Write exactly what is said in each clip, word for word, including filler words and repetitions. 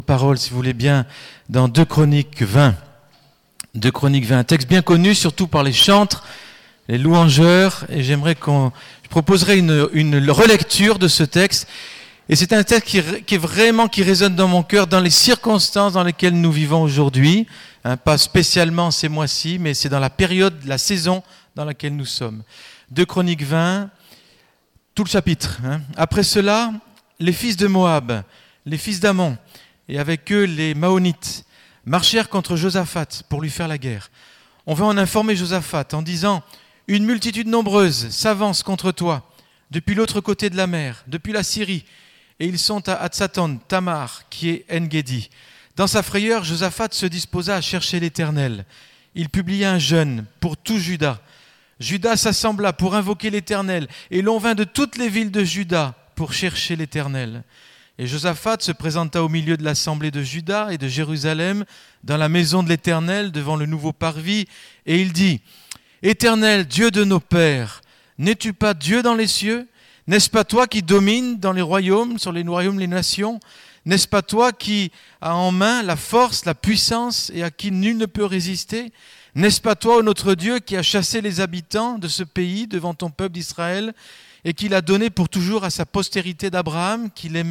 Parole, si vous voulez bien, dans deux Chroniques vingt. deux Chroniques vingt, un texte bien connu, surtout par les chantres, les louangeurs, et j'aimerais qu'on... Je proposerai une, une relecture de ce texte, et c'est un texte qui, qui est vraiment, qui résonne dans mon cœur, dans les circonstances dans lesquelles nous vivons aujourd'hui, hein, pas spécialement ces mois-ci, mais c'est dans la période, la saison dans laquelle nous sommes. deux Chroniques vingt, tout le chapitre. Hein. Après cela, les fils de Moab, les fils d'Ammon, et avec eux les Maonites, marchèrent contre Josaphat pour lui faire la guerre. On va en informer Josaphat en disant « Une multitude nombreuse s'avance contre toi, depuis l'autre côté de la mer, depuis la Syrie, et ils sont à Hatsaton, Tamar, qui est En-Gedi. » Dans sa frayeur, Josaphat se disposa à chercher l'Éternel. Il publia un jeûne pour tout Juda. Juda s'assembla pour invoquer l'Éternel, et l'on vint de toutes les villes de Juda pour chercher l'Éternel. Et Josaphat se présenta au milieu de l'assemblée de Juda et de Jérusalem, dans la maison de l'Éternel, devant le nouveau parvis, et il dit « Éternel, Dieu de nos pères, n'es-tu pas Dieu dans les cieux ? N'est-ce pas toi qui domines dans les royaumes, sur les royaumes, les nations ? N'est-ce pas toi qui as en main la force, la puissance, et à qui nul ne peut résister ? N'est-ce pas toi, ô notre Dieu, qui as chassé les habitants de ce pays devant ton peuple d'Israël, et qui l'a donné pour toujours à sa postérité d'Abraham, qui l'aimait ?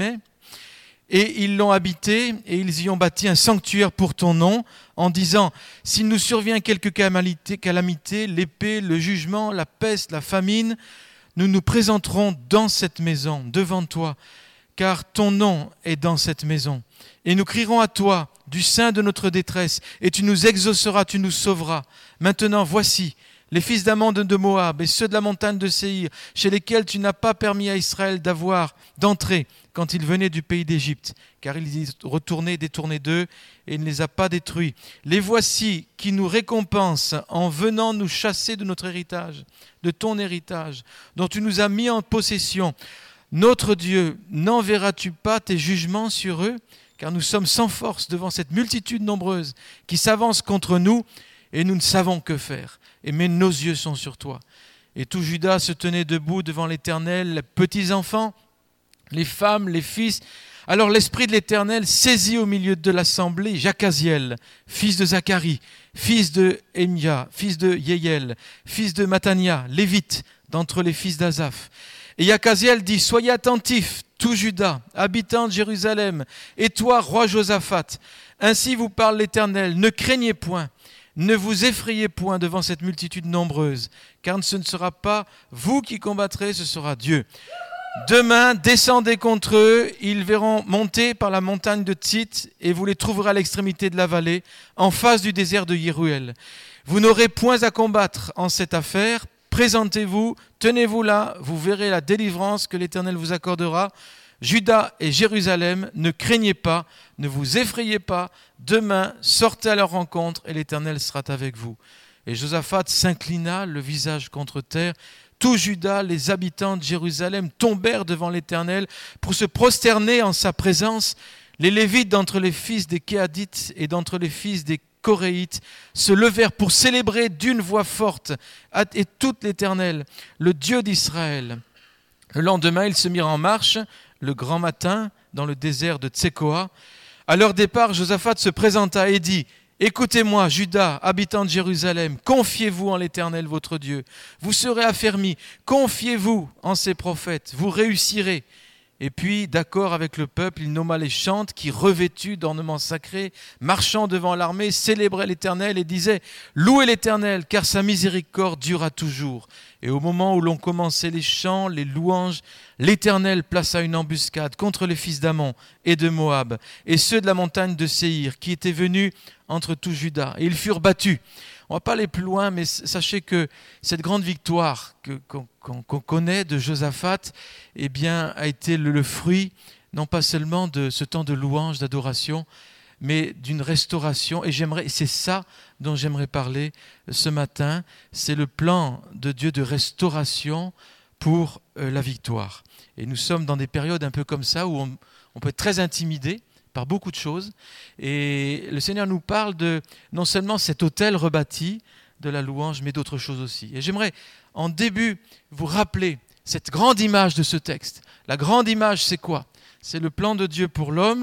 Et ils l'ont habité, et ils y ont bâti un sanctuaire pour ton nom, en disant, s'il nous survient quelque calamité, calamité, l'épée, le jugement, la peste, la famine, nous nous présenterons dans cette maison, devant toi, car ton nom est dans cette maison. Et nous crierons à toi du sein de notre détresse, et tu nous exauceras, tu nous sauveras. Maintenant, voici les fils d'Ammon de Moab et ceux de la montagne de Séhir, chez lesquels tu n'as pas permis à Israël d'avoir, d'entrer quand ils venaient du pays d'Égypte, car ils y retournaient détournés d'eux et il ne les a pas détruits. Les voici qui nous récompensent en venant nous chasser de notre héritage, de ton héritage, dont tu nous as mis en possession. Notre Dieu, n'enverras-tu pas tes jugements sur eux ? Car nous sommes sans force devant cette multitude nombreuse qui s'avance contre nous et nous ne savons que faire. Et mais nos yeux sont sur toi. Et tout Juda se tenait debout devant l'Éternel, les petits enfants, les femmes, les fils. Alors l'Esprit de l'Éternel saisit au milieu de l'assemblée Jacaziel, fils de Zacharie, fils de Émia, fils de Yéiel, fils de Matania, lévite, d'entre les fils d'Azaph. Et Jacaziel dit, soyez attentifs, tout Juda, habitant de Jérusalem, et toi, roi Josaphat, ainsi vous parle l'Éternel, ne craignez point, ne vous effrayez point devant cette multitude nombreuse, car ce ne sera pas vous qui combattrez, ce sera Dieu. Demain, descendez contre eux, ils verront monter par la montagne de Tsit, et vous les trouverez à l'extrémité de la vallée, en face du désert de Yéruel. Vous n'aurez point à combattre en cette affaire, présentez-vous, tenez-vous là, vous verrez la délivrance que l'Éternel vous accordera. Juda et Jérusalem, ne craignez pas, ne vous effrayez pas. Demain, sortez à leur rencontre et l'Éternel sera avec vous. Et Josaphat s'inclina, le visage contre terre. Tout Juda, les habitants de Jérusalem, tombèrent devant l'Éternel pour se prosterner en sa présence. Les Lévites d'entre les fils des Kéhadites et d'entre les fils des Coréites se levèrent pour célébrer d'une voix forte et tout l'Éternel, le Dieu d'Israël. Le lendemain, ils se mirent en marche, le grand matin, dans le désert de Tsékoa. À leur départ, Josaphat se présenta et dit « Écoutez-moi, Juda, habitants de Jérusalem, confiez-vous en l'Éternel votre Dieu. Vous serez affermis, confiez-vous en ses prophètes, vous réussirez. » Et puis, d'accord avec le peuple, il nomma les chantres qui, revêtus d'ornements sacrés, marchant devant l'armée, célébraient l'Éternel et disaient « Louez l'Éternel, car sa miséricorde durera toujours. » Et au moment où l'on commençait les chants, les louanges, l'Éternel plaça une embuscade contre les fils d'Ammon et de Moab et ceux de la montagne de Séhir qui étaient venus entre tout Juda. Et ils furent battus. On ne va pas aller plus loin, mais sachez que cette grande victoire que, qu'on, qu'on connaît de Josaphat eh bien, a été le, le fruit, non pas seulement de ce temps de louange, d'adoration, mais d'une restauration. Et j'aimerais, c'est ça dont j'aimerais parler ce matin, c'est le plan de Dieu de restauration pour euh, la victoire. Et nous sommes dans des périodes un peu comme ça où on, on peut être très intimidé par beaucoup de choses. Et le Seigneur nous parle de non seulement cet autel rebâti de la louange, mais d'autres choses aussi. Et j'aimerais en début vous rappeler cette grande image de ce texte. La grande image, c'est quoi ? C'est le plan de Dieu pour l'homme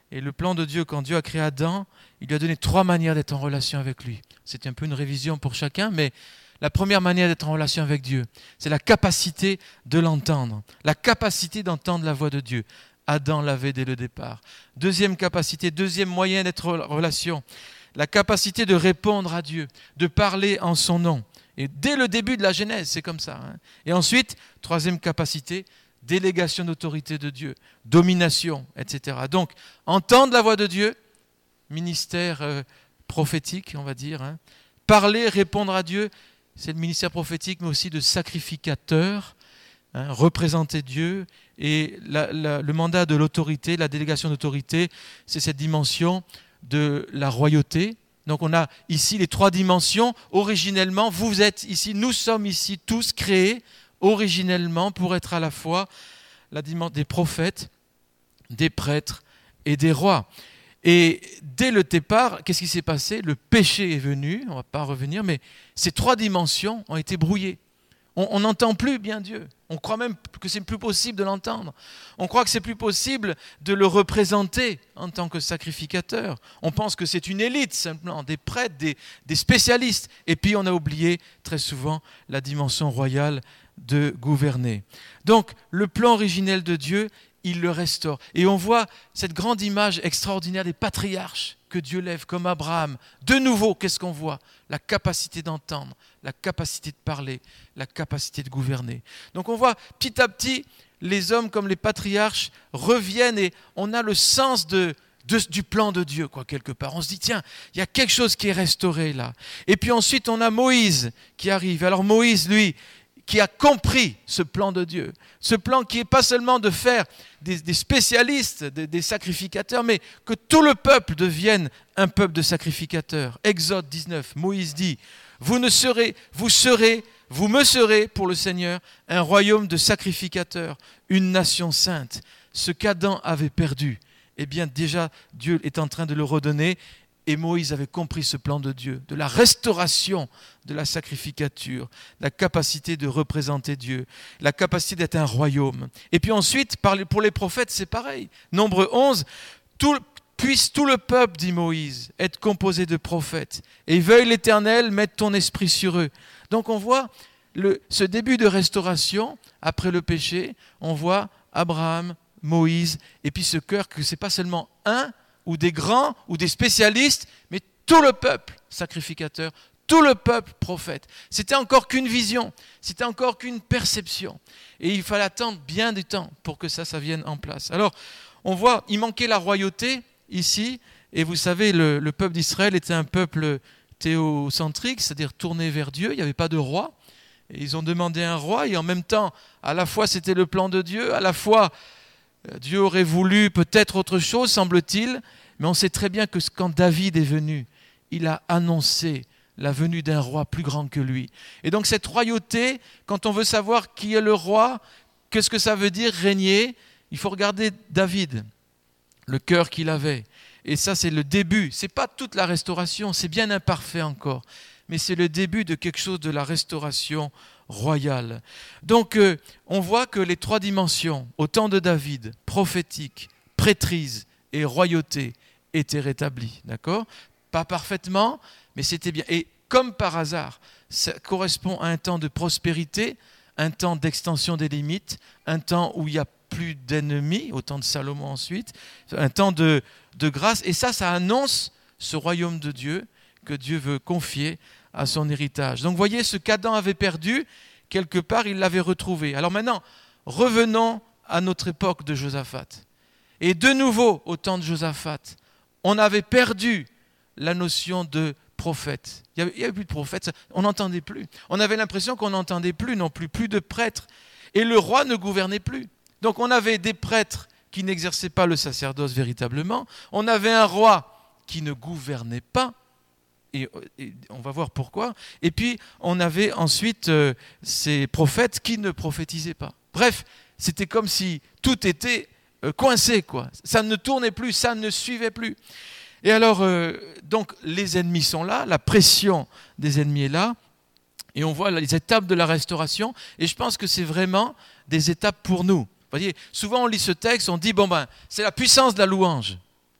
Et le plan de Dieu, quand Dieu a créé Adam, il lui a donné trois manières d'être en relation avec lui. C'est un peu une révision pour chacun, mais la première manière d'être en relation avec Dieu, c'est la capacité de l'entendre, la capacité d'entendre la voix de Dieu. Adam l'avait dès le départ. Deuxième capacité, deuxième moyen d'être en relation, la capacité de répondre à Dieu, de parler en son nom. Et dès le début de la Genèse, c'est comme ça. Hein. Et ensuite, troisième capacité, délégation d'autorité de Dieu, domination, et cetera. Donc, entendre la voix de Dieu, ministère euh, prophétique, on va dire. Hein. Parler, répondre à Dieu, c'est le ministère prophétique, mais aussi de sacrificateur, hein, représenter Dieu. Et la, la, le mandat de l'autorité, la délégation d'autorité, c'est cette dimension de la royauté. Donc on a ici les trois dimensions. Originellement, vous êtes ici, nous sommes ici tous créés originellement pour être à la fois la dimension des prophètes, des prêtres et des rois. Et dès le départ, qu'est-ce qui s'est passé? Le péché est venu, on ne va pas revenir, mais ces trois dimensions ont été brouillées. On n'entend plus bien Dieu. On croit même que c'est plus possible de l'entendre. On croit que c'est plus possible de le représenter en tant que sacrificateur. On pense que c'est une élite simplement, des prêtres, des, des spécialistes. Et puis on a oublié très souvent la dimension royale de gouverner. Donc le plan originel de Dieu, il le restaure. Et on voit cette grande image extraordinaire des patriarches que Dieu lève comme Abraham. De nouveau, qu'est-ce qu'on voit? La capacité d'entendre, la capacité de parler, la capacité de gouverner. Donc on voit petit à petit, les hommes comme les patriarches reviennent et on a le sens de, de, du plan de Dieu, quoi, quelque part. On se dit, tiens, il y a quelque chose qui est restauré là. Et puis ensuite, on a Moïse qui arrive. Alors Moïse, lui, qui a compris ce plan de Dieu. Ce plan qui n'est pas seulement de faire des, des spécialistes, des, des sacrificateurs, mais que tout le peuple devienne un peuple de sacrificateurs. Exode dix-neuf, Moïse dit, vous ne serez, vous serez, vous me serez pour le Seigneur un royaume de sacrificateurs, une nation sainte. Ce qu'Adam avait perdu, eh bien déjà Dieu est en train de le redonner. Et Moïse avait compris ce plan de Dieu, de la restauration de la sacrificature, la capacité de représenter Dieu, la capacité d'être un royaume. Et puis ensuite, pour les prophètes, c'est pareil. Nombre onze, tout, puisse tout le peuple, dit Moïse, être composé de prophètes. Et veuille l'Éternel mettre ton esprit sur eux. Donc on voit le, ce début de restauration, après le péché, on voit Abraham, Moïse, et puis ce cœur que ce n'est pas seulement un, ou des grands, ou des spécialistes, mais tout le peuple sacrificateur, tout le peuple prophète. C'était encore qu'une vision, c'était encore qu'une perception. Et il fallait attendre bien du temps pour que ça, ça vienne en place. Alors, on voit, il manquait la royauté ici, et vous savez, le, le peuple d'Israël était un peuple théocentrique, c'est-à-dire tourné vers Dieu, il n'y avait pas de roi. Et ils ont demandé un roi, et en même temps, à la fois c'était le plan de Dieu, à la fois Dieu aurait voulu peut-être autre chose, semble-t-il, mais on sait très bien que quand David est venu, il a annoncé la venue d'un roi plus grand que lui. Et donc cette royauté, quand on veut savoir qui est le roi, qu'est-ce que ça veut dire régner, il faut regarder David, le cœur qu'il avait. Et ça, c'est le début. Ce n'est pas toute la restauration, c'est bien imparfait encore, mais c'est le début de quelque chose de la restauration royale. Donc, euh, on voit que les trois dimensions, au temps de David, prophétique, prêtrise et royauté, étaient rétablies. D'accord ? Pas parfaitement, mais c'était bien. Et comme par hasard, ça correspond à un temps de prospérité, un temps d'extension des limites, un temps où il n'y a plus d'ennemis, au temps de Salomon ensuite, un temps de, de grâce. Et ça, ça annonce ce royaume de Dieu que Dieu veut confier à son héritage. Donc, vous voyez, ce qu'Adam avait perdu, quelque part, il l'avait retrouvé. Alors maintenant, revenons à notre époque de Josaphat. Et de nouveau, au temps de Josaphat, on avait perdu la notion de prophète. Il n'y avait, avait plus de prophète, on n'entendait plus. On avait l'impression qu'on n'entendait plus non plus, plus de prêtres. Et le roi ne gouvernait plus. Donc on avait des prêtres qui n'exerçaient pas le sacerdoce véritablement. On avait un roi qui ne gouvernait pas. Et, et on va voir pourquoi. Et puis, on avait ensuite euh, ces prophètes qui ne prophétisaient pas. Bref, c'était comme si tout était euh, coincé, quoi. Ça ne tournait plus, ça ne suivait plus. Et alors, euh, donc, les ennemis sont là, la pression des ennemis est là, et on voit les étapes de la restauration, et je pense que c'est vraiment des étapes pour nous. Vous voyez, souvent on lit ce texte, on dit, bon ben, c'est la puissance de la louange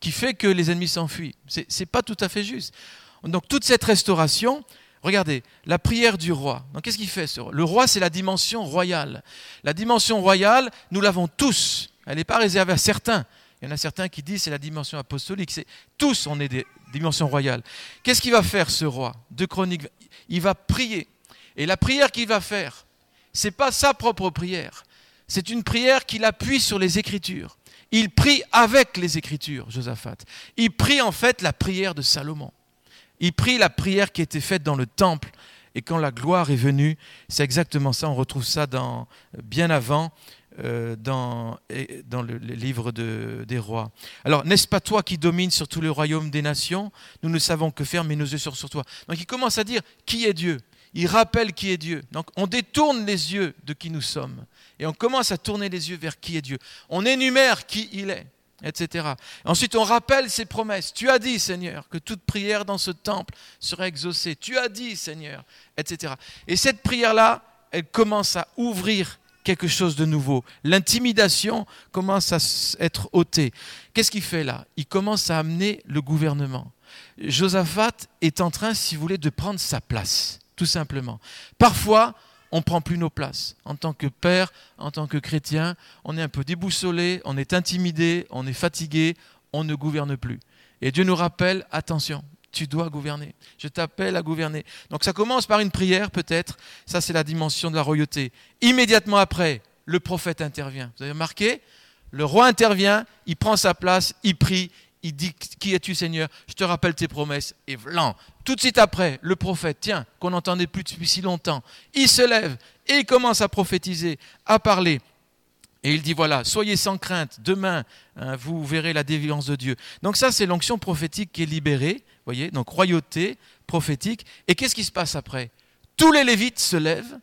qui fait que les ennemis s'enfuient. C'est, c'est pas tout à fait juste. Donc toute cette restauration, regardez, la prière du roi. Donc qu'est-ce qu'il fait ce roi ? Le roi, c'est la dimension royale. La dimension royale, nous l'avons tous. Elle n'est pas réservée à certains. Il y en a certains qui disent c'est la dimension apostolique. C'est, tous, on est des dimensions royales. Qu'est-ce qu'il va faire ce roi ? Deux Chroniques, il va prier. Et la prière qu'il va faire, ce n'est pas sa propre prière. C'est une prière qu'il appuie sur les Écritures. Il prie avec les Écritures, Josaphat. Il prie en fait la prière de Salomon. Il prie la prière qui était faite dans le temple. Et quand la gloire est venue, c'est exactement ça. On retrouve ça dans, bien avant, euh, dans, dans le, le livre de, des rois. Alors, n'est-ce pas toi qui domines sur tous les royaumes des nations ? Nous ne savons que faire, mais nos yeux sont sur toi. Donc il commence à dire qui est Dieu. Il rappelle qui est Dieu. Donc on détourne les yeux de qui nous sommes. Et on commence à tourner les yeux vers qui est Dieu. On énumère qui il est, et cetera. Ensuite, on rappelle ses promesses. Tu as dit, Seigneur, que toute prière dans ce temple serait exaucée. Tu as dit, Seigneur, et cetera. Et cette prière-là, elle commence à ouvrir quelque chose de nouveau. L'intimidation commence à être ôtée. Qu'est-ce qu'il fait là ? Il commence à amener le gouvernement. Josaphat est en train, si vous voulez, de prendre sa place. Tout simplement. Parfois, on ne prend plus nos places. En tant que père, en tant que chrétien, on est un peu déboussolé, on est intimidé, on est fatigué, on ne gouverne plus. Et Dieu nous rappelle, attention, tu dois gouverner. Je t'appelle à gouverner. Donc ça commence par une prière peut-être. Ça, c'est la dimension de la royauté. Immédiatement après, le prophète intervient. Vous avez remarqué ? Le roi intervient, il prend sa place, il prie. Il dit, qui es-tu Seigneur ? Je te rappelle tes promesses. Et vlan, tout de suite après, le prophète, tiens, qu'on n'entendait plus depuis si longtemps, il se lève et il commence à prophétiser, à parler. Et il dit, voilà, soyez sans crainte, demain, hein, vous verrez la délivrance de Dieu. Donc ça, c'est l'onction prophétique qui est libérée, voyez, donc royauté prophétique. Et qu'est-ce qui se passe après ? Tous les Lévites se lèvent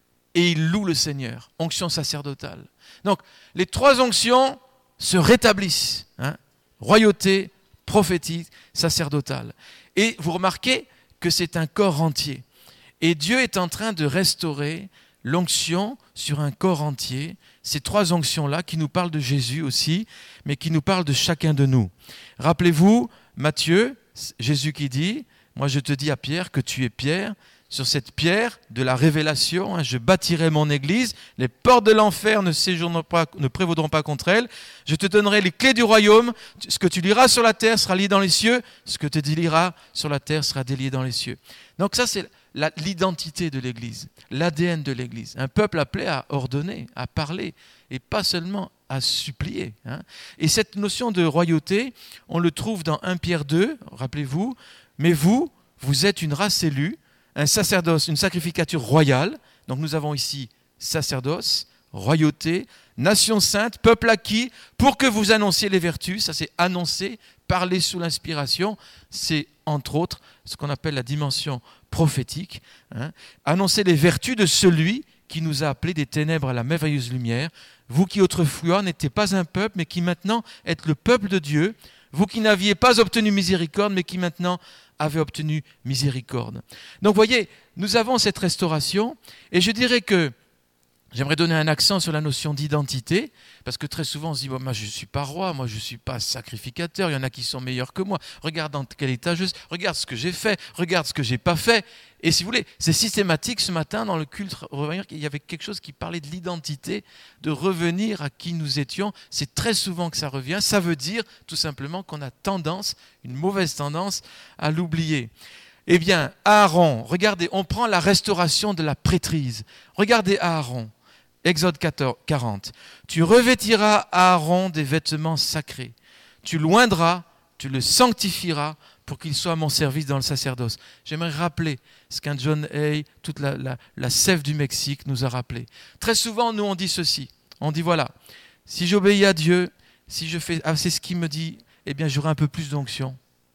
et ils louent le Seigneur, onction sacerdotale. Donc, les trois onctions se rétablissent, hein. Royauté, prophétique, sacerdotale. Et vous remarquez que c'est un corps entier. Et Dieu est en train de restaurer l'onction sur un corps entier. Ces trois onctions-là qui nous parlent de Jésus aussi, mais qui nous parlent de chacun de nous. Rappelez-vous, Matthieu, Jésus qui dit, moi je te dis à Pierre que tu es Pierre, sur cette pierre de la révélation, hein, je bâtirai mon église, les portes de l'enfer ne séjourneront pas, ne prévaudront pas contre elle, je te donnerai les clés du royaume, ce que tu liras sur la terre sera lié dans les cieux, ce que tu liras sur la terre sera délié dans les cieux. Donc ça c'est la, l'identité de l'église, l'A D N de l'église, un peuple appelé à ordonner, à parler, et pas seulement à supplier. Hein. Et cette notion de royauté, on le trouve dans premier Pierre deux, rappelez-vous, mais vous, vous êtes une race élue, un sacerdoce, une sacrificature royale. Donc nous avons ici sacerdoce, royauté, nation sainte, peuple acquis, pour que vous annonciez les vertus. Ça c'est annoncer, parler sous l'inspiration. C'est entre autres ce qu'on appelle la dimension prophétique. Hein. Annoncer les vertus de celui qui nous a appelés des ténèbres à la merveilleuse lumière. Vous qui autrefois n'étiez pas un peuple, mais qui maintenant êtes le peuple de Dieu. Vous qui n'aviez pas obtenu miséricorde, mais qui maintenant avez obtenu miséricorde. Donc, vous voyez, nous avons cette restauration, et je dirais que j'aimerais donner un accent sur la notion d'identité, parce que très souvent on se dit, bon, moi je ne suis pas roi, moi je ne suis pas sacrificateur, il y en a qui sont meilleurs que moi, regarde dans quel état je suis, regarde ce que j'ai fait, regarde ce que je n'ai pas fait. Et si vous voulez, c'est systématique ce matin dans le culte, revenir, il y avait quelque chose qui parlait de l'identité, de revenir à qui nous étions. C'est très souvent que ça revient, ça veut dire tout simplement qu'on a tendance, une mauvaise tendance à l'oublier. Eh bien, Aaron, regardez, on prend la restauration de la prêtrise. Regardez Aaron. Exode quarante. Tu revêtiras Aaron des vêtements sacrés. Tu l'oindras, tu le sanctifieras pour qu'il soit à mon service dans le sacerdoce. J'aimerais rappeler ce qu'un John Hay, toute la, la, la sève du Mexique nous a rappelé. Très souvent, nous, on dit ceci. On dit, voilà, si j'obéis à Dieu, si je fais, ah, c'est ce qu'il me dit, eh bien, j'aurai un peu plus d'onction.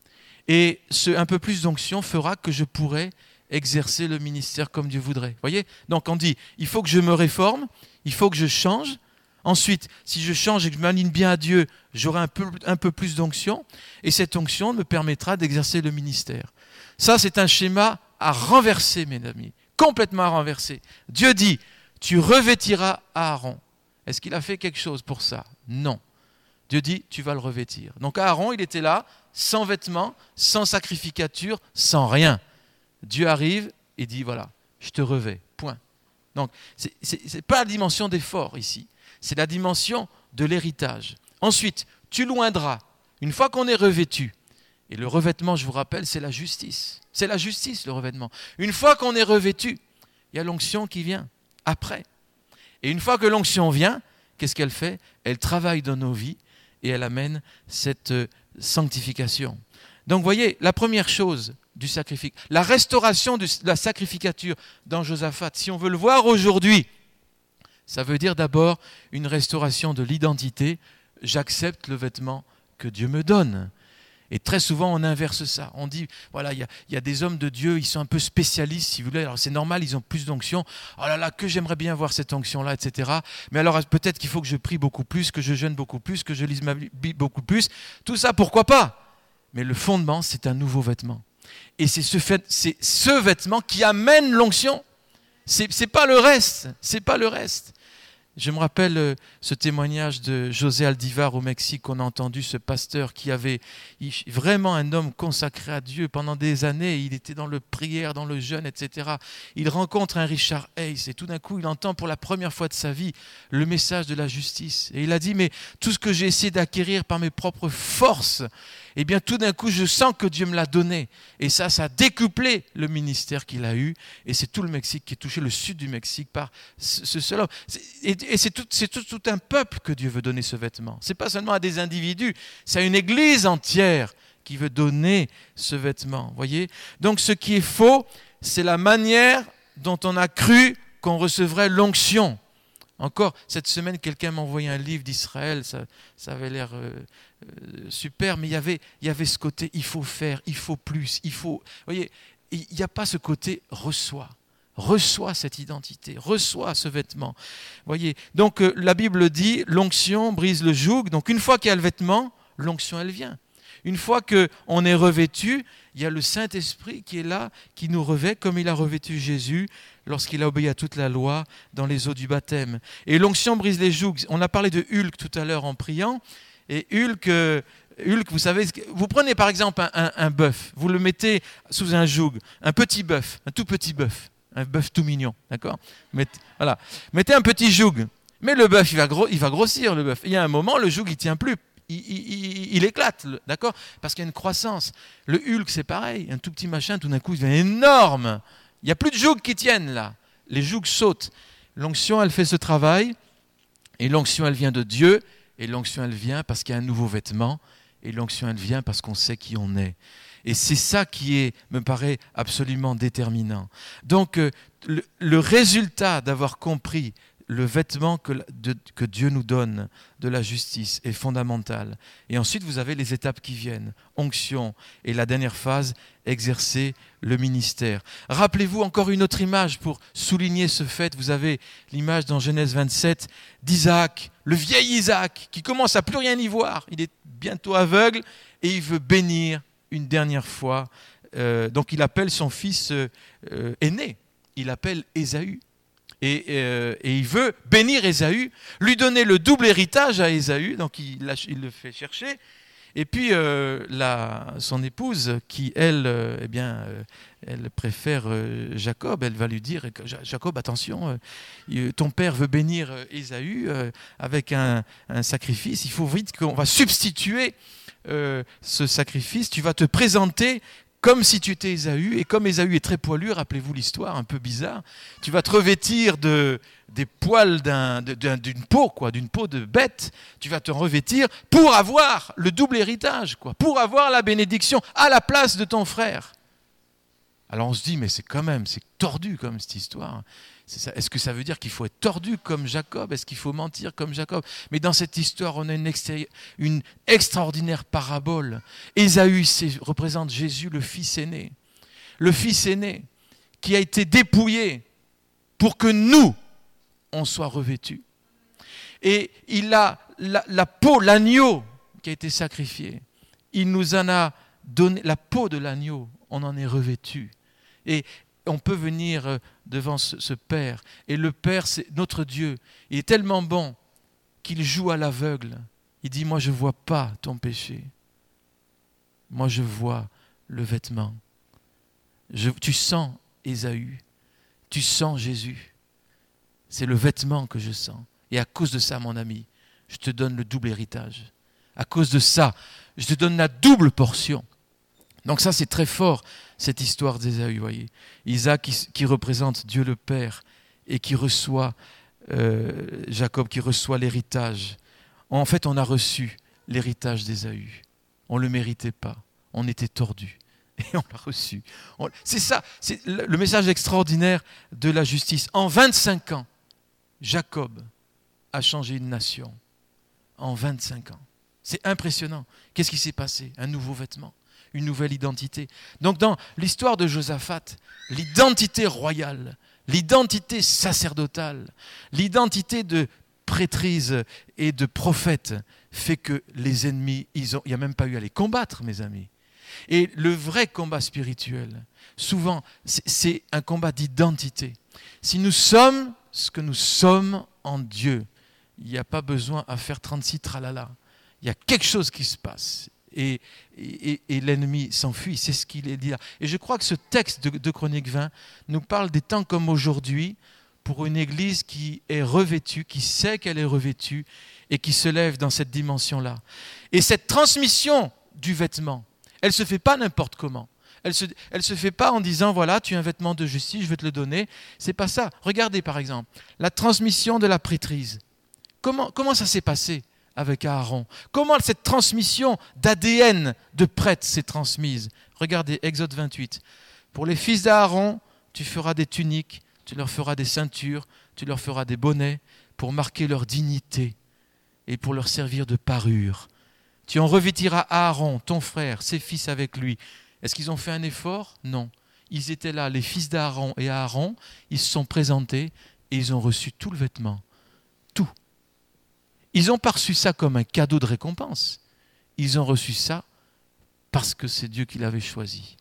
Et ce un peu plus d'onction fera que je pourrai exercer le ministère comme Dieu voudrait. Voyez ? Donc on dit, il faut que je me réforme, il faut que je change. Ensuite, si je change et que je m'aligne bien à Dieu, j'aurai un peu, un peu plus d'onction. Et cette onction me permettra d'exercer le ministère. Ça, c'est un schéma à renverser, mes amis. Complètement à renverser. Dieu dit, tu revêtiras Aaron. Est-ce qu'il a fait quelque chose pour ça ? Non. Dieu dit, tu vas le revêtir. Donc Aaron, il était là, sans vêtements, sans sacrificature, sans rien. Dieu arrive et dit, voilà, je te revais, point. Donc, ce n'est pas la dimension d'effort ici, c'est la dimension de l'héritage. Ensuite, tu loindras, une fois qu'on est revêtu, et le revêtement, je vous rappelle, c'est la justice. C'est la justice, le revêtement. Une fois qu'on est revêtu, il y a l'onction qui vient après. Et une fois que l'onction vient, qu'est-ce qu'elle fait? Elle travaille dans nos vies et elle amène cette sanctification. Donc, vous voyez, la première chose du sacrifice, la restauration de la sacrificature dans Josaphat, si on veut le voir aujourd'hui, ça veut dire d'abord une restauration de l'identité. J'accepte le vêtement que Dieu me donne. Et très souvent, on inverse ça. On dit, voilà, il y a, y a des hommes de Dieu, ils sont un peu spécialistes, si vous voulez. Alors c'est normal, ils ont plus d'onction. Oh là là, que j'aimerais bien voir cette onction-là, et cetera. Mais alors peut-être qu'il faut que je prie beaucoup plus, que je jeûne beaucoup plus, que je lise ma Bible beaucoup plus. Tout ça, pourquoi pas? Mais le fondement, c'est un nouveau vêtement. Et c'est ce, fait, c'est ce vêtement qui amène l'onction. C'est, c'est pas le reste. C'est pas le reste. Je me rappelle euh, ce témoignage de José Aldivar au Mexique qu'on a entendu, ce pasteur qui avait il, vraiment un homme consacré à Dieu pendant des années. Il était dans le prière, dans le jeûne, et cetera. Il rencontre un Richard Hayes et tout d'un coup, il entend pour la première fois de sa vie le message de la justice. Et il a dit, mais tout ce que j'ai essayé d'acquérir par mes propres forces, eh bien tout d'un coup, je sens que Dieu me l'a donné. Et ça, ça a décuplé le ministère qu'il a eu. Et c'est tout le Mexique qui est touché, le sud du Mexique, par ce, ce seul homme. Et, et c'est, tout, c'est tout, tout un peuple que Dieu veut donner ce vêtement. Ce n'est pas seulement à des individus, c'est à une église entière qui veut donner ce vêtement. Voyez ? Donc ce qui est faux, c'est la manière dont on a cru qu'on recevrait l'onction. Encore, cette semaine, quelqu'un m'a envoyé un livre d'Israël, ça, ça avait l'air euh, euh, super, mais il y avait, il y avait ce côté, il faut faire, il faut plus, il faut... Vous voyez, il n'y a pas ce côté reçois, reçois cette identité, reçois ce vêtement. Vous voyez, donc euh, la Bible dit, l'onction brise le joug, donc une fois qu'il y a le vêtement, l'onction elle vient. Une fois qu'on est revêtu, il y a le Saint-Esprit qui est là, qui nous revêt comme il a revêtu Jésus lorsqu'il a obéi à toute la loi dans les eaux du baptême. Et l'onction brise les jougs. On a parlé de Hulk tout à l'heure en priant. Et Hulk, euh, Hulk vous savez, vous prenez par exemple un, un, un bœuf, vous le mettez sous un joug, un petit bœuf, un tout petit bœuf, un bœuf tout mignon, d'accord ? Mettez, voilà. Mettez un petit joug, mais le bœuf, il va, gros, il va grossir, le bœuf. Il y a un moment, le joug, il ne tient plus. Il, il, il éclate, d'accord ? Parce qu'il y a une croissance. Le Hulk, c'est pareil, un tout petit machin, tout d'un coup, il devient énorme. Il n'y a plus de jougs qui tiennent là. Les jougs sautent. L'onction, elle fait ce travail, et l'onction, elle vient de Dieu, et l'onction, elle vient parce qu'il y a un nouveau vêtement, et l'onction, elle vient parce qu'on sait qui on est. Et c'est ça qui est, me paraît absolument déterminant. Donc, euh, le, le résultat d'avoir compris le vêtement que, de, que Dieu nous donne de la justice est fondamental. Et ensuite, vous avez les étapes qui viennent. Onction. Et la dernière phase, exercer le ministère. Rappelez-vous encore une autre image pour souligner ce fait. Vous avez l'image dans Genèse vingt-sept d'Isaac, le vieil Isaac, qui commence à plus rien y voir. Il est bientôt aveugle et il veut bénir une dernière fois. Euh, donc il appelle son fils euh, euh, aîné. Il appelle Ésaü. Et, euh, et il veut bénir Ésaü, lui donner le double héritage à Ésaü, donc il, il le fait chercher. Et puis euh, la, son épouse, qui elle, euh, eh bien, euh, elle préfère euh, Jacob, elle va lui dire, Jacob, attention, euh, ton père veut bénir Ésaü euh, avec un, un sacrifice, il faut vite qu'on va substituer euh, ce sacrifice, tu vas te présenter comme si tu étais Ésaü, et comme Ésaü est très poilu, rappelez-vous l'histoire un peu bizarre, tu vas te revêtir de, des poils d'un, d'un, d'une peau, quoi, d'une peau de bête, tu vas te revêtir pour avoir le double héritage, quoi, pour avoir la bénédiction à la place de ton frère. Alors on se dit, mais c'est quand même, c'est tordu comme cette histoire. C'est ça. Est-ce que ça veut dire qu'il faut être tordu comme Jacob ? Est-ce qu'il faut mentir comme Jacob ? Mais dans cette histoire, on a une, extérie- une extraordinaire parabole. Ésaü représente Jésus, le fils aîné. Le fils aîné qui a été dépouillé pour que nous, on soit revêtus. Et il a la, la peau, l'agneau qui a été sacrifié. Il nous en a donné, la peau de l'agneau, on en est revêtu. Et on peut venir devant ce, ce Père. Et le Père, c'est notre Dieu. Il est tellement bon qu'il joue à l'aveugle. Il dit, moi je ne vois pas ton péché. Moi je vois le vêtement. Je, tu sens Ésaü. Tu sens Jésus. C'est le vêtement que je sens. Et à cause de ça, mon ami, je te donne le double héritage. À cause de ça, je te donne la double portion. Donc ça, c'est très fort, cette histoire d'Ésaü, voyez. Isaac qui, qui représente Dieu le Père et qui reçoit, euh, Jacob qui reçoit l'héritage. En fait, on a reçu l'héritage d'Ésaü. On ne le méritait pas. On était tordus. Et on l'a reçu. On, c'est ça, c'est le, le message extraordinaire de la justice. En vingt-cinq ans, Jacob a changé une nation. En vingt-cinq ans. C'est impressionnant. Qu'est-ce qui s'est passé? Un nouveau vêtement, une nouvelle identité. Donc dans l'histoire de Josaphat, l'identité royale, l'identité sacerdotale, l'identité de prêtrise et de prophète fait que les ennemis, ils ont, il n'y a même pas eu à les combattre, mes amis. Et le vrai combat spirituel, souvent, c'est, c'est un combat d'identité. Si nous sommes ce que nous sommes en Dieu, il n'y a pas besoin à faire trente-six tralala. Il y a quelque chose qui se passe. Et, et, et l'ennemi s'enfuit. C'est ce qu'il est dit là. Et je crois que ce texte de, de Chroniques vingt nous parle des temps comme aujourd'hui pour une église qui est revêtue, qui sait qu'elle est revêtue et qui se lève dans cette dimension-là. Et cette transmission du vêtement, elle ne se fait pas n'importe comment. Elle ne se, elle se fait pas en disant, voilà, tu as un vêtement de justice, je vais te le donner. C'est pas ça. Regardez par exemple, la transmission de la prêtrise. Comment, comment ça s'est passé avec Aaron? Comment cette transmission d'A D N de prêtre s'est transmise? Regardez, Exode vingt-huit. Pour les fils d'Aaron, tu feras des tuniques, tu leur feras des ceintures, tu leur feras des bonnets pour marquer leur dignité et pour leur servir de parure. Tu en revêtiras Aaron, ton frère, ses fils avec lui. Est-ce qu'ils ont fait un effort? Non. Ils étaient là, les fils d'Aaron et Aaron, ils se sont présentés et ils ont reçu tout le vêtement. Tout. Ils n'ont pas reçu ça comme un cadeau de récompense. Ils ont reçu ça parce que c'est Dieu qui l'avait choisi.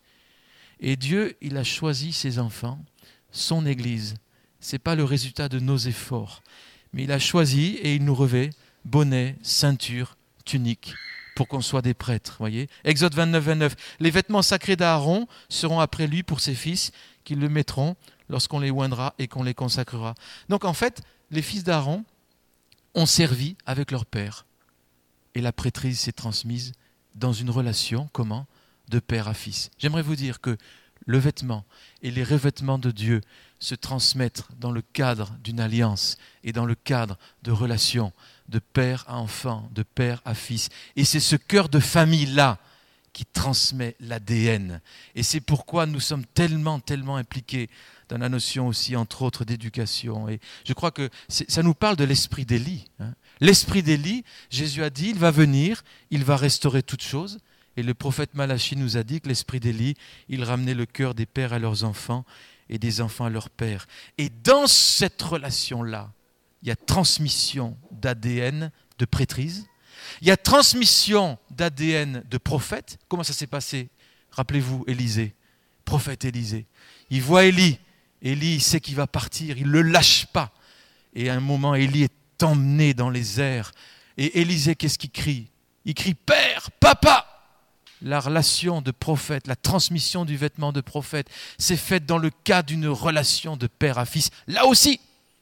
Et Dieu, il a choisi ses enfants, son Église. Ce n'est pas le résultat de nos efforts. Mais il a choisi et il nous revêt bonnet, ceinture, tunique, pour qu'on soit des prêtres. Voyez, Exode vingt-neuf, vingt-neuf. Les vêtements sacrés d'Aaron seront après lui pour ses fils, qui le mettront lorsqu'on les oindra et qu'on les consacrera. Donc en fait, les fils d'Aaron ont servi avec leur père. Et la prêtrise s'est transmise dans une relation, comment? De père à fils. J'aimerais vous dire que le vêtement et les revêtements de Dieu se transmettent dans le cadre d'une alliance et dans le cadre de relations de père à enfant, de père à fils. Et c'est ce cœur de famille-là qui transmet l'A D N. Et c'est pourquoi nous sommes tellement, tellement impliqués dans la notion aussi, entre autres, d'éducation. Et je crois que ça nous parle de l'esprit d'Élie. Hein. L'esprit d'Élie, Jésus a dit, il va venir, il va restaurer toutes choses. Et le prophète Malachie nous a dit que l'esprit d'Élie, il ramenait le cœur des pères à leurs enfants et des enfants à leurs pères. Et dans cette relation-là, il y a transmission d'A D N de prêtrise. Il y a transmission d'A D N de prophète. Comment ça s'est passé? Rappelez-vous, Élisée, prophète Élisée. Il voit Élie. Élie, il sait qu'il va partir. Il ne le lâche pas. Et à un moment, Élie est emmené dans les airs. Et Élisée, qu'est-ce qu'il crie? Il crie « Père, papa !» La relation de prophète, la transmission du vêtement de prophète, c'est faite dans le cadre d'une relation de père à fils. Là aussi,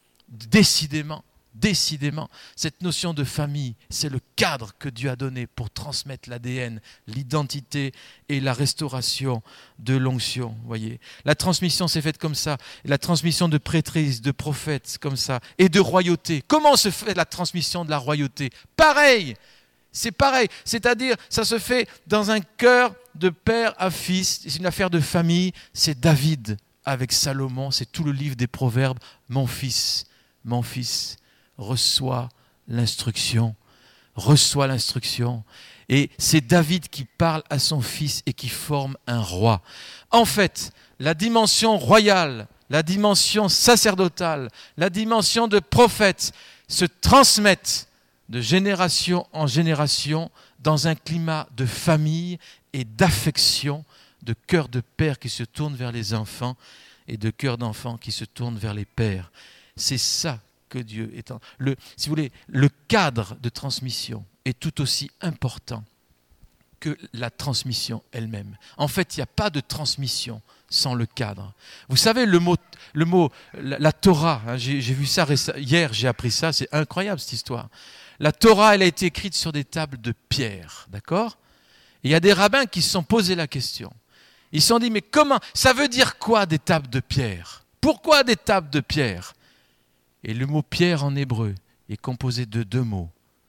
décidément, décidément, cette notion de famille, c'est le cadre que Dieu a donné pour transmettre l'A D N, l'identité et la restauration de l'onction. Voyez, la transmission s'est faite comme ça, et la transmission de prêtrise, de prophète, comme ça, et de royauté. Comment se fait la transmission de la royauté? Pareil. C'est pareil, c'est-à-dire ça se fait dans un cœur de père à fils, c'est une affaire de famille, c'est David avec Salomon, c'est tout le livre des Proverbes. Mon fils, mon fils, reçois l'instruction, reçois l'instruction. Et c'est David qui parle à son fils et qui forme un roi. En fait, la dimension royale, la dimension sacerdotale, la dimension de prophète se transmettent de génération en génération, dans un climat de famille et d'affection, de cœur de père qui se tourne vers les enfants et de cœur d'enfants qui se tourne vers les pères. C'est ça que Dieu est en... Le, si vous voulez, le cadre de transmission est tout aussi important que la transmission elle-même. En fait, il n'y a pas de transmission sans le cadre. Vous savez, le mot, le mot la, la Torah, hein, j'ai, j'ai vu ça récemment, hier, j'ai appris ça, c'est incroyable cette histoire. La Torah, elle a été écrite sur des tables de pierre, d'accord ? Et il y a des rabbins qui se sont posé la question. Ils se sont dit, mais comment, ça veut dire quoi des tables de pierre ? Pourquoi des tables de pierre ? Et le mot pierre en hébreu est composé de deux mots.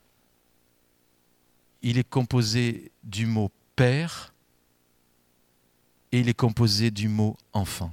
Il est composé du mot père et il est composé du mot enfant.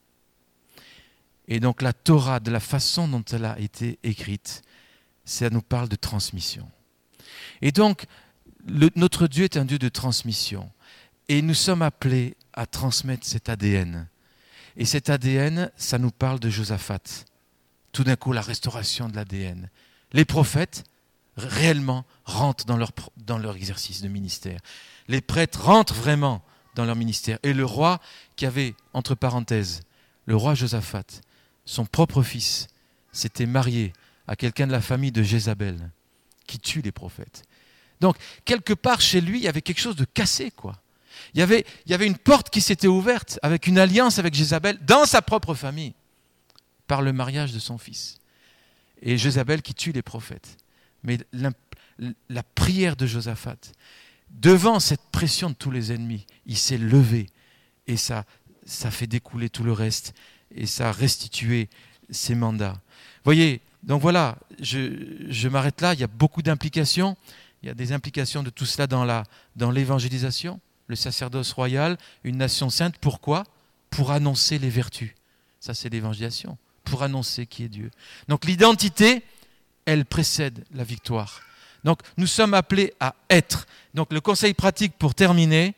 Et donc la Torah, de la façon dont elle a été écrite, ça nous parle de transmission. Et donc, le, notre Dieu est un Dieu de transmission. Et nous sommes appelés à transmettre cet A D N. Et cet A D N, ça nous parle de Josaphat. Tout d'un coup, la restauration de l'A D N. Les prophètes, réellement, rentrent dans leur, dans leur exercice de ministère. Les prêtres rentrent vraiment dans leur ministère. Et le roi qui avait, entre parenthèses, le roi Josaphat, son propre fils, s'était marié à quelqu'un de la famille de Jézabel, qui tue les prophètes. Donc, quelque part chez lui, il y avait quelque chose de cassé, quoi. Il y avait, il y avait une porte qui s'était ouverte avec une alliance avec Jézabel dans sa propre famille, par le mariage de son fils. Et Jézabel qui tue les prophètes. Mais la, la prière de Josaphat, devant cette pression de tous les ennemis, il s'est levé et ça, ça fait découler tout le reste et ça a restitué ses mandats. Vous voyez, donc voilà, je, je m'arrête là, il y a beaucoup d'implications. Il y a des implications de tout cela dans, la, dans l'évangélisation, le sacerdoce royal, une nation sainte. Pourquoi ? Pour annoncer les vertus. Ça, c'est l'évangélisation. Pour annoncer qui est Dieu. Donc l'identité, elle précède la victoire. Donc nous sommes appelés à être. Donc le conseil pratique pour terminer,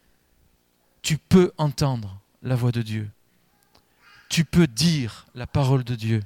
tu peux entendre la voix de Dieu. Tu peux dire la parole de Dieu.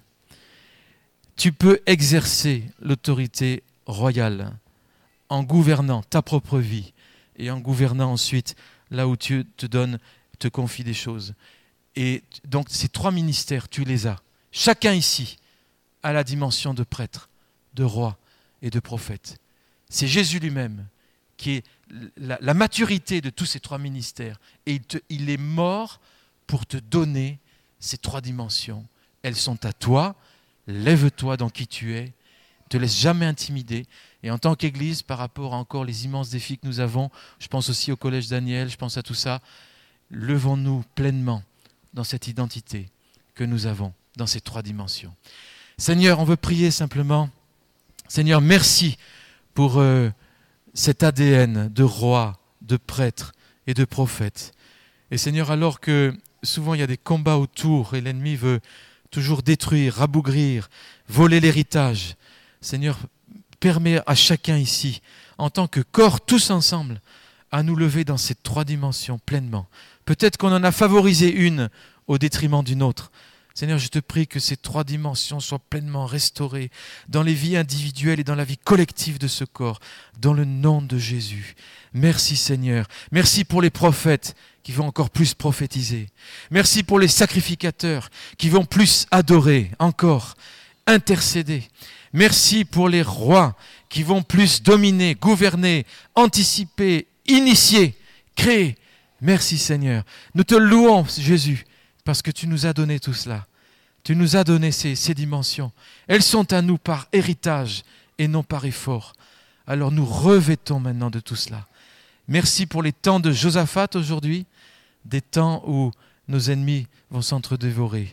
Tu peux exercer l'autorité royale en gouvernant ta propre vie et en gouvernant ensuite là où Dieu te donne, te confie des choses. Et donc ces trois ministères, tu les as. Chacun ici a la dimension de prêtre, de roi et de prophète. C'est Jésus lui-même qui est la, la maturité de tous ces trois ministères. Et il, te, il est mort pour te donner ces trois dimensions. Elles sont à toi. Lève-toi dans qui tu es. Ne te laisse jamais intimider. Et en tant qu'Église, par rapport à encore les immenses défis que nous avons, je pense aussi au Collège Daniel, je pense à tout ça, levons-nous pleinement dans cette identité que nous avons, dans ces trois dimensions. Seigneur, on veut prier simplement. Seigneur, merci pour euh, cet A D N de roi, de prêtre et de prophète. Et Seigneur, alors que souvent il y a des combats autour et l'ennemi veut toujours détruire, rabougrir, voler l'héritage, Seigneur, permets à chacun ici, en tant que corps, tous ensemble, à nous lever dans ces trois dimensions pleinement. Peut-être qu'on en a favorisé une au détriment d'une autre. Seigneur, je te prie que ces trois dimensions soient pleinement restaurées dans les vies individuelles et dans la vie collective de ce corps, dans le nom de Jésus. Merci Seigneur. Merci pour les prophètes qui vont encore plus prophétiser. Merci pour les sacrificateurs qui vont plus adorer, encore, intercéder. Merci pour les rois qui vont plus dominer, gouverner, anticiper, initier, créer. Merci Seigneur. Nous te louons Jésus parce que tu nous as donné tout cela. Tu nous as donné ces, ces dimensions. Elles sont à nous par héritage et non par effort. Alors nous revêtons maintenant de tout cela. Merci pour les temps de Josaphat aujourd'hui, des temps où nos ennemis vont s'entre-dévorer,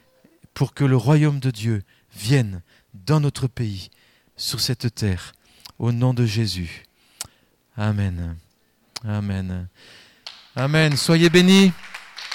pour que le royaume de Dieu vienne dans notre pays, sur cette terre, au nom de Jésus. Amen. Amen. Amen. Soyez bénis.